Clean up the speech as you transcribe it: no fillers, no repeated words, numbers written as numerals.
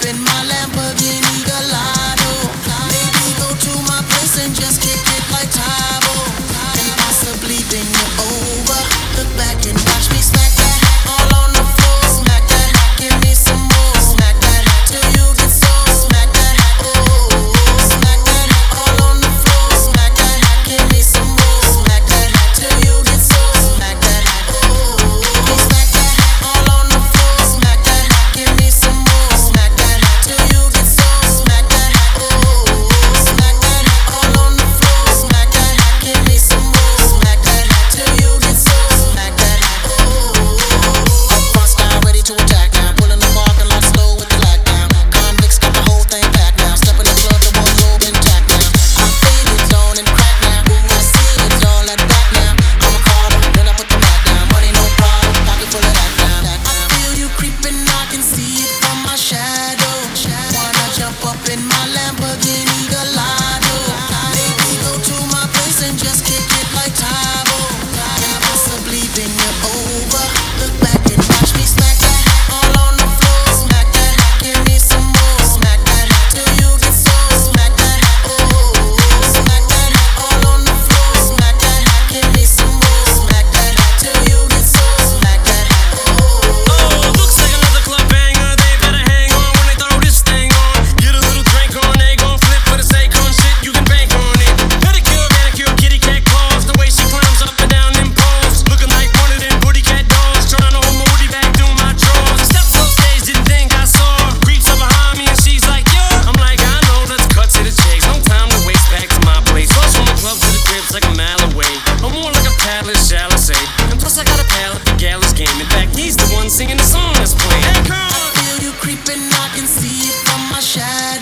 in my Lamborghini Gallardo. Maybe go to my place and just kick it like Tybo, and possibly bend you over. Look back and watch me smack that all on the floor. Smack that, give me some more. Smack that till you get sore. Smack that, oh. Smack that all on the floor. Smack that, give me some more. Smack that till you get sore. Smack that, oh. Smack that all on the floor. Smack that, give me some more. Smack that till you get sore. Smack that, oh. Smack that all on the floor. Smack that, give me some more. Smack that till you get sore. Smack that, oh. Front style ready to attack now. Pulling the parking lot slow with the lockdown. Convicts got the whole thing packed now. Step in the club, the wardrobe intact now. I feel it on and crack now. I see it all at back now. I'm a caller, then I put the mat down. Money no problem, pocket full of that now. I feel you creeping, I can see it from my shadow. Wanna jump up in my Lamborghini Gallardo. Maybe go to my place and just kick it like Tybo, and possibly bend you over. Look back and watch me smack that all on the floor. Smack that, give me some more. Smack that till you get sore. Smack that, oh. Smack that all on the floor. Smack that, give me some more. Smack that till you get sore. Smack that, oh. Oh, looks like another club banger. They better hang on when they throw this thing on. Get a little drink on, they gon' flip for the sake on shit. You can bank on it. Pedicure, manicure, kitty cat claws. The way she climbs up and down them poles, looking like one of them booty cat dogs. Trying to hold my woody back through my drawers. Steps on stage, didn't think I saw her. Creeps up behind me and she's like, yeah. I'm like, I know, let's cut to the chase. No time to waste, back to my place. Cross from the club to the crib's like a mile away. I'm more like a palace, shall I say. And plus I got a pal at the Gallus game. In fact, he's the one singing the song that's playing. Hey, come on. Feel you creeping, I can see it from my shadow.